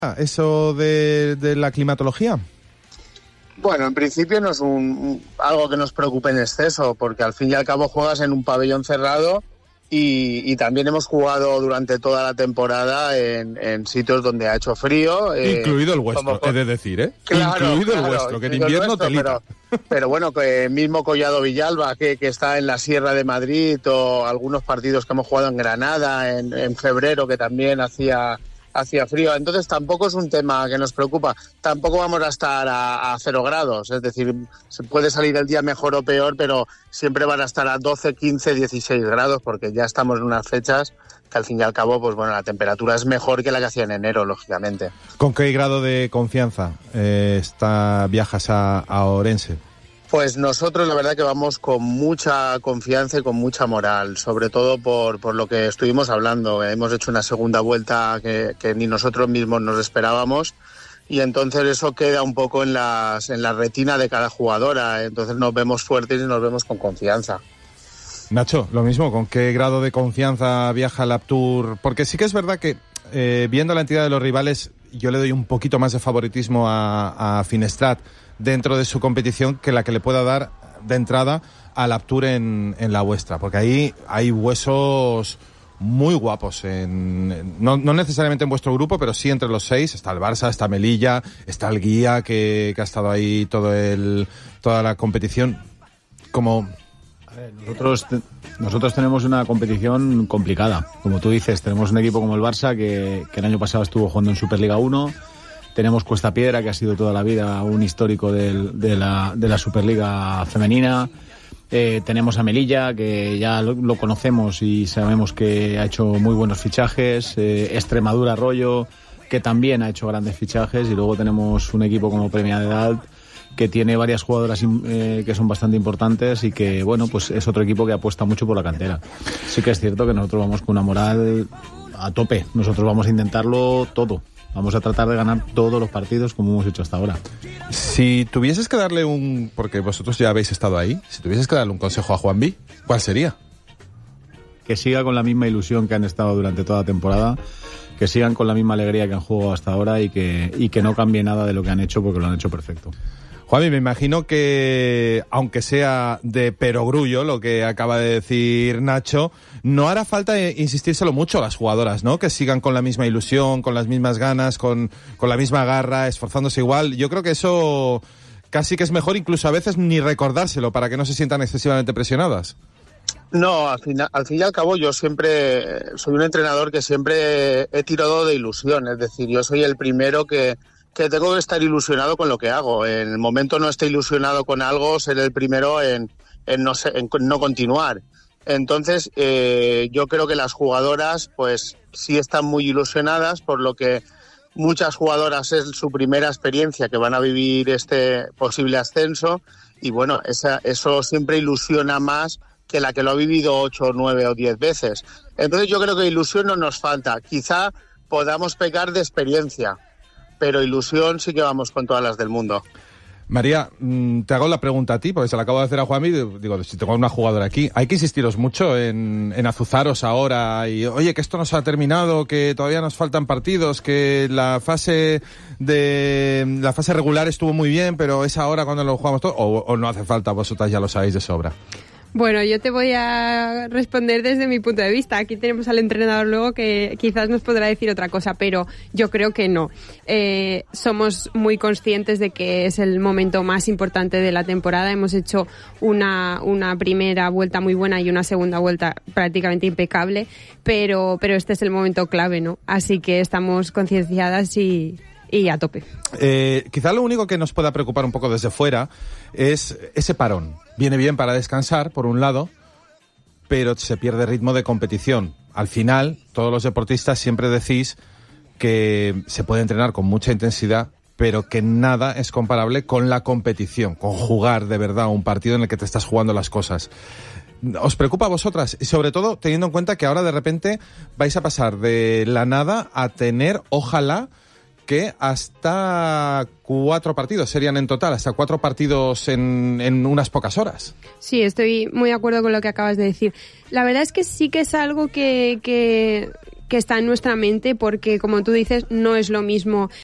eso de la climatología? Bueno, en principio no es algo que nos preocupe en exceso, porque al fin y al cabo juegas en un pabellón cerrado y también hemos jugado durante toda la temporada en sitios donde ha hecho frío. Incluido el vuestro, he de decir, ¿eh? Claro, incluido el vuestro, que en invierno telita. Pero bueno, que mismo Collado Villalba, que está en la Sierra de Madrid, o algunos partidos que hemos jugado en Granada en febrero, que también hacía frío. Entonces tampoco es un tema que nos preocupa. Tampoco vamos a estar a 0 grados. Es decir, se puede salir el día mejor o peor, pero siempre van a estar a 12, 15, 16 grados, porque ya estamos en unas fechas que al fin y al cabo, pues bueno, la temperatura es mejor que la que hacía en enero, lógicamente. ¿Con qué grado de confianza viajas a Orense? Pues nosotros la verdad que vamos con mucha confianza y con mucha moral, sobre todo por lo que estuvimos hablando. Hemos hecho una segunda vuelta que ni nosotros mismos nos esperábamos, y entonces eso queda un poco en la retina de cada jugadora. Entonces nos vemos fuertes y nos vemos con confianza. Nacho, lo mismo, ¿con qué grado de confianza viaja el Aptur? Porque sí que es verdad que viendo la entidad de los rivales, yo le doy un poquito más de favoritismo a Finestrat dentro de su competición que la que le pueda dar de entrada al Aptur en la vuestra, porque ahí hay huesos muy guapos, no necesariamente en vuestro grupo, pero sí entre los 6. Está el Barça, está Melilla, está el Guía, que ha estado ahí toda la competición. A ver, nosotros tenemos una competición complicada. Como tú dices, tenemos un equipo como el Barça que el año pasado estuvo jugando en Superliga 1. Tenemos Cuesta Piedra, que ha sido toda la vida un histórico de la Superliga femenina. Tenemos a Melilla, que ya lo conocemos y sabemos que ha hecho muy buenos fichajes. Extremadura Arroyo, que también ha hecho grandes fichajes. Y luego tenemos un equipo como Premia de Dalt, que tiene varias jugadoras que son bastante importantes y que, bueno, pues es otro equipo que apuesta mucho por la cantera. Sí que es cierto que nosotros vamos con una moral a tope. Nosotros vamos a intentarlo todo. Vamos a tratar de ganar todos los partidos como hemos hecho hasta ahora. Si tuvieses que darle porque vosotros ya habéis estado ahí, si tuvieses que darle un consejo a Juanvi, ¿cuál sería? Que siga con la misma ilusión que han estado durante toda la temporada, que sigan con la misma alegría que han jugado hasta ahora y que no cambie nada de lo que han hecho, porque lo han hecho perfecto. Juanvi, me imagino que, aunque sea de perogrullo lo que acaba de decir Nacho, no hará falta insistírselo mucho a las jugadoras, ¿no? Que sigan con la misma ilusión, con las mismas ganas, con la misma garra, esforzándose igual. Yo creo que eso casi que es mejor incluso a veces ni recordárselo para que no se sientan excesivamente presionadas. No, al fin y al cabo yo siempre soy un entrenador que siempre he tirado de ilusión. Es decir, yo soy el primero que tengo que estar ilusionado con lo que hago. En el momento no esté ilusionado con algo, seré el primero en no continuar. Entonces, yo creo que las jugadoras, pues sí están muy ilusionadas, por lo que muchas jugadoras es su primera experiencia que van a vivir este posible ascenso, y bueno, eso siempre ilusiona más que la que lo ha vivido 8, 9 o 10 veces. Entonces yo creo que ilusión no nos falta. Quizá podamos pecar de experiencia, pero ilusión sí que vamos con todas las del mundo. María, te hago la pregunta a ti, porque se la acabo de hacer a Juanmi. Digo, si tengo una jugadora aquí, hay que insistiros mucho en azuzaros ahora y, oye, que esto no se ha terminado, que todavía nos faltan partidos, que la fase regular estuvo muy bien, pero es ahora cuando lo jugamos todo, o no hace falta, vosotras ya lo sabéis de sobra. Bueno, yo te voy a responder desde mi punto de vista. Aquí tenemos al entrenador luego que quizás nos podrá decir otra cosa, pero yo creo que no. Somos muy conscientes de que es el momento más importante de la temporada. Hemos hecho una primera vuelta muy buena y una segunda vuelta prácticamente impecable, pero este es el momento clave, ¿no? Así que estamos concienciadas y a tope. Quizá lo único que nos pueda preocupar un poco desde fuera es ese parón. Viene bien para descansar, por un lado, pero se pierde ritmo de competición. Al final, todos los deportistas siempre decís que se puede entrenar con mucha intensidad, pero que nada es comparable con la competición, con jugar de verdad un partido en el que te estás jugando las cosas. ¿Os preocupa a vosotras? Y sobre todo teniendo en cuenta que ahora de repente vais a pasar de la nada a tener, ojalá, que hasta 4 partidos serían en total, hasta 4 partidos en unas pocas horas. Sí, estoy muy de acuerdo con lo que acabas de decir. La verdad es que sí que es algo que que está en nuestra mente, porque como tú dices, no es lo mismo